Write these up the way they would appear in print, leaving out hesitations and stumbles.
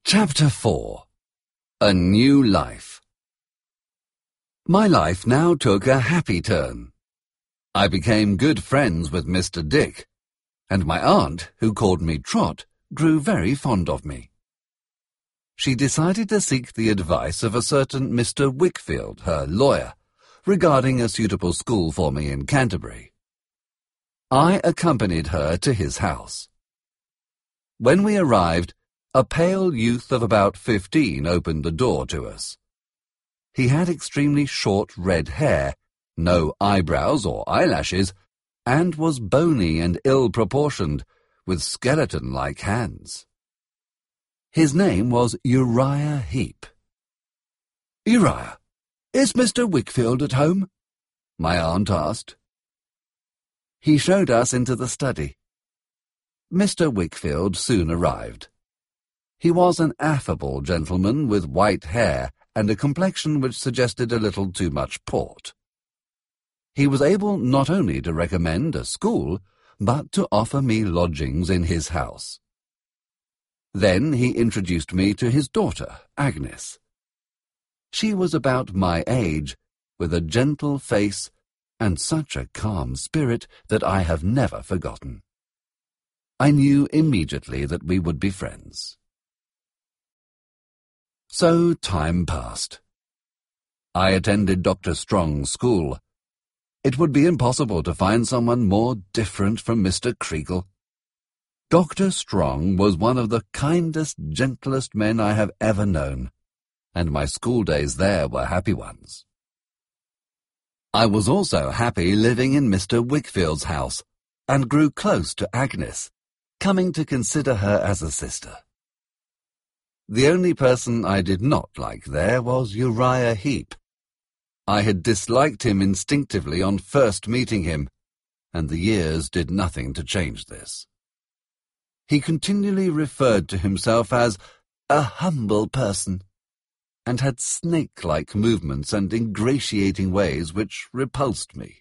Chapter 4. A New Life. My life now took a happy turn. I became good friends with Mr. Dick, and my aunt, who called me Trot, grew very fond of me. She decided to seek the advice of a certain Mr. Wickfield, her lawyer, regarding a suitable school for me in Canterbury. I accompanied her to his house. When we arrived, a pale youth of about 15 opened the door to us. He had extremely short red hair, no eyebrows or eyelashes, and was bony and ill-proportioned, with skeleton-like hands. His name was Uriah Heep. "Uriah, is Mr. Wickfield at home?" my aunt asked. He showed us into the study. Mr. Wickfield soon arrived. He was an affable gentleman with white hair and a complexion which suggested a little too much port. He was able not only to recommend a school, but to offer me lodgings in his house. Then he introduced me to his daughter, Agnes. She was about my age, with a gentle face and such a calm spirit that I have never forgotten. I knew immediately that we would be friends. So time passed. I attended Dr. Strong's school. It would be impossible to find someone more different from Mr. Creakle. Dr. Strong was one of the kindest, gentlest men I have ever known, and my school days there were happy ones. I was also happy living in Mr. Wickfield's house, and grew close to Agnes, coming to consider her as a sister. The only person I did not like there was Uriah Heep. I had disliked him instinctively on first meeting him, and the years did nothing to change this. He continually referred to himself as a humble person, and had snake-like movements and ingratiating ways which repulsed me.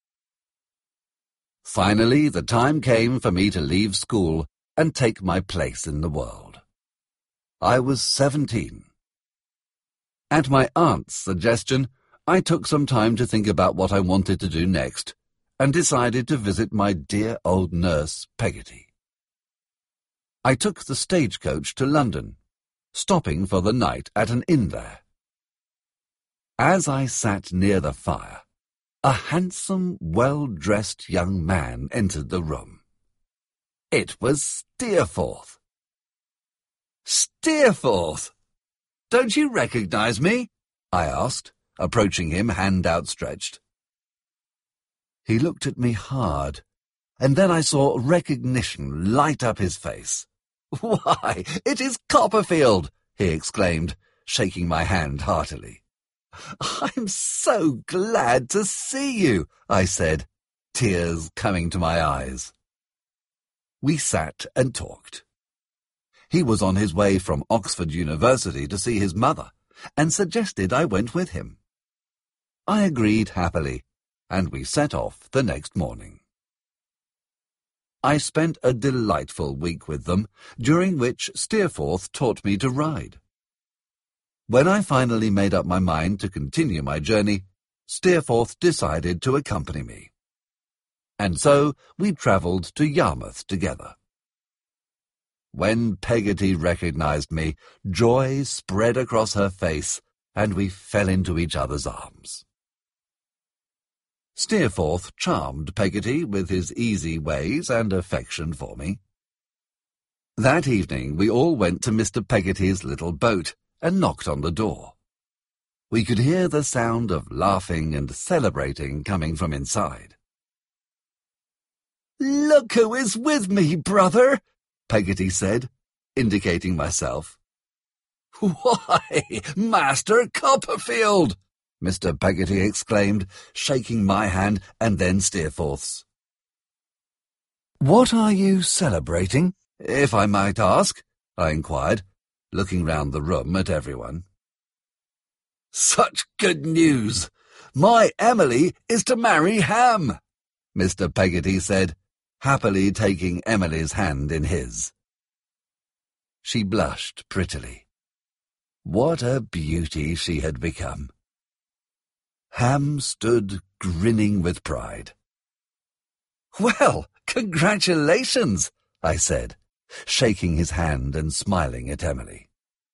Finally, the time came for me to leave school and take my place in the world. I was 17. At my aunt's suggestion, I took some time to think about what I wanted to do next, and decided to visit my dear old nurse, Peggotty. I took the stagecoach to London, stopping for the night at an inn there. As I sat near the fire, a handsome, well-dressed young man entered the room. It was Steerforth. "Steerforth! Don't you recognize me?" I asked, approaching him, hand outstretched. He looked at me hard, and then I saw recognition light up his face. "Why, it is Copperfield!" he exclaimed, shaking my hand heartily. "I'm so glad to see you," I said, tears coming to my eyes. We sat and talked. He was on his way from Oxford University to see his mother, and suggested I went with him. I agreed happily, and we set off the next morning. I spent a delightful week with them, during which Steerforth taught me to ride. When I finally made up my mind to continue my journey, Steerforth decided to accompany me. And so we travelled to Yarmouth together. When Peggotty recognized me, joy spread across her face, and we fell into each other's arms. Steerforth charmed Peggotty with his easy ways and affection for me. That evening we all went to Mr. Peggotty's little boat and knocked on the door. We could hear the sound of laughing and celebrating coming from inside. "Look who is with me, brother!" Peggotty said, indicating myself. "Why, Master Copperfield!" Mr. Peggotty exclaimed, shaking my hand and then Steerforth's. "What are you celebrating, if I might ask?" I inquired, looking round the room at everyone. "Such good news! My Emily is to marry Ham," Mr. Peggotty said, happily taking Emily's hand in his. She blushed prettily. What a beauty she had become. Ham stood grinning with pride. "Well, congratulations," I said, shaking his hand and smiling at Emily.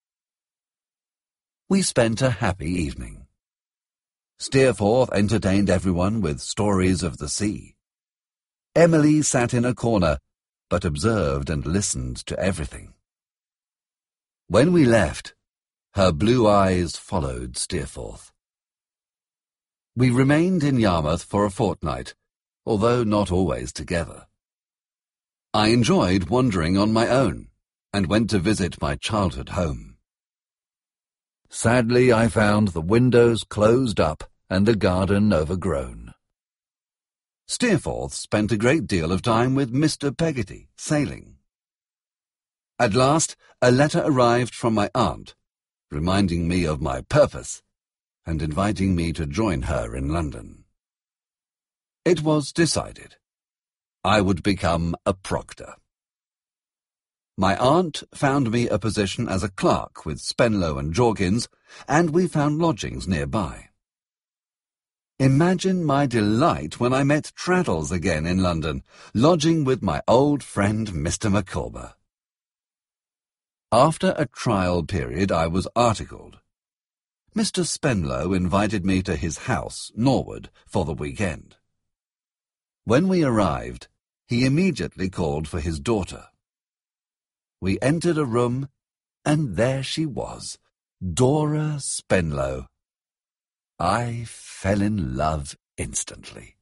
We spent a happy evening. Steerforth entertained everyone with stories of the sea. Emily sat in a corner, but observed and listened to everything. When we left, her blue eyes followed Steerforth. We remained in Yarmouth for a fortnight, although not always together. I enjoyed wandering on my own, and went to visit my childhood home. Sadly, I found the windows closed up and the garden overgrown. Steerforth spent a great deal of time with Mr. Peggotty, sailing. At last, a letter arrived from my aunt, reminding me of my purpose and inviting me to join her in London. It was decided. I would become a proctor. My aunt found me a position as a clerk with Spenlow and Jorkins, and we found lodgings nearby. Imagine my delight when I met Traddles again in London, lodging with my old friend Mr. Micawber. After a trial period, I was articled. Mr. Spenlow invited me to his house, Norwood, for the weekend. When we arrived, he immediately called for his daughter. We entered a room, and there she was, Dora Spenlow. I fell in love instantly.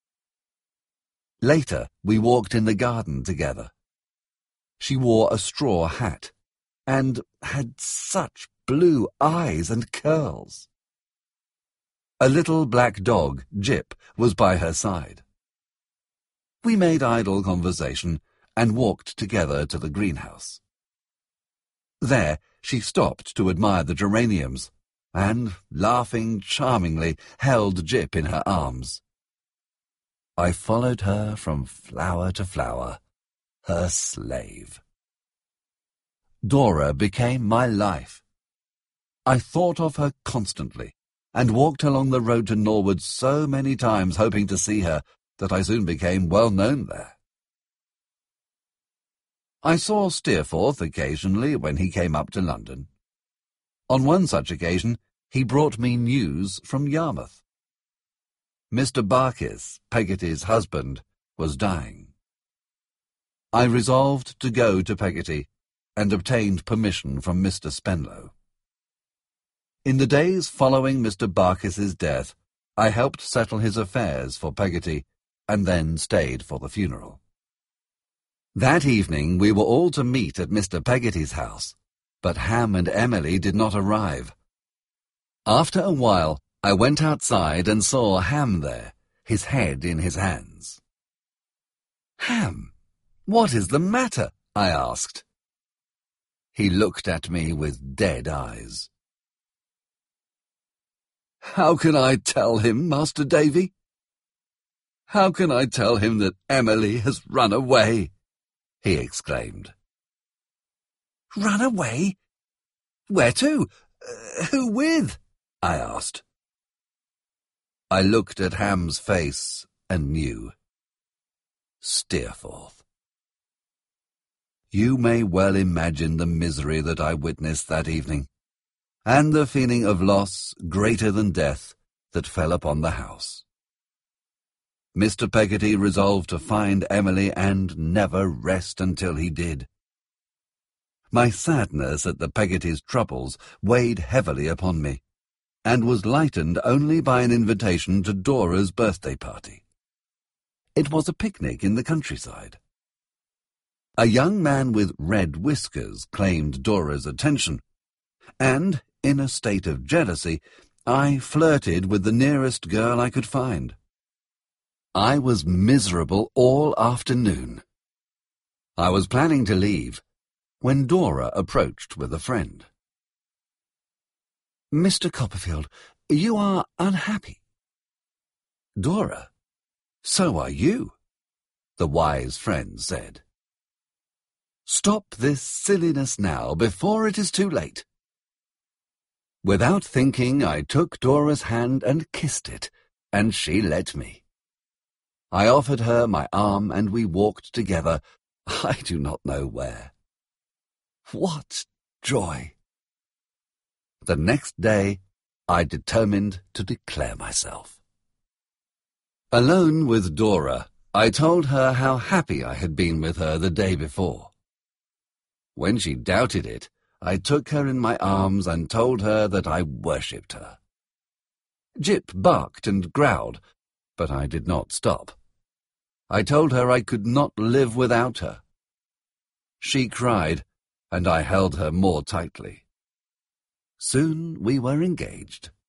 Later, we walked in the garden together. She wore a straw hat, and had such blue eyes and curls. A little black dog, Jip, was by her side. We made idle conversation and walked together to the greenhouse. There she stopped to admire the geraniums, and, laughing charmingly, held Jip in her arms. I followed her from flower to flower, her slave. Dora became my life. I thought of her constantly, and walked along the road to Norwood so many times hoping to see her that I soon became well known there. I saw Steerforth occasionally when he came up to London. On one such occasion, he brought me news from Yarmouth. Mr. Barkis, Peggotty's husband, was dying. I resolved to go to Peggotty, and obtained permission from Mr. Spenlow. In the days following Mr. Barkis's death, I helped settle his affairs for Peggotty, and then stayed for the funeral. That evening we were all to meet at Mr. Peggotty's house, but Ham and Emily did not arrive. After a while, I went outside and saw Ham there, his head in his hands. "Ham, what is the matter?" I asked. He looked at me with dead eyes. "How can I tell him, Master Davy? How can I tell him that Emily has run away?" he exclaimed. "Run away? Where to? Who with?" I asked. I looked at Ham's face and knew. Steerforth. You may well imagine the misery that I witnessed that evening, and the feeling of loss greater than death that fell upon the house. Mr. Peggotty resolved to find Emily and never rest until he did. My sadness at the Peggotty's troubles weighed heavily upon me, and was lightened only by an invitation to Dora's birthday party. It was a picnic in the countryside. A young man with red whiskers claimed Dora's attention, and, in a state of jealousy, I flirted with the nearest girl I could find. I was miserable all afternoon. I was planning to leave, when Dora approached with a friend. "Mr. Copperfield, you are unhappy." "Dora, so are you," the wise friend said. Stop this silliness now before it is too late." Without thinking, I took Dora's hand and kissed it, and she let me. I offered her my arm and we walked together, I do not know where. What joy! The next day, I determined to declare myself. Alone with Dora, I told her how happy I had been with her the day before. When she doubted it, I took her in my arms and told her that I worshipped her. Jip barked and growled, but I did not stop. I told her I could not live without her. She cried, and I held her more tightly. Soon we were engaged.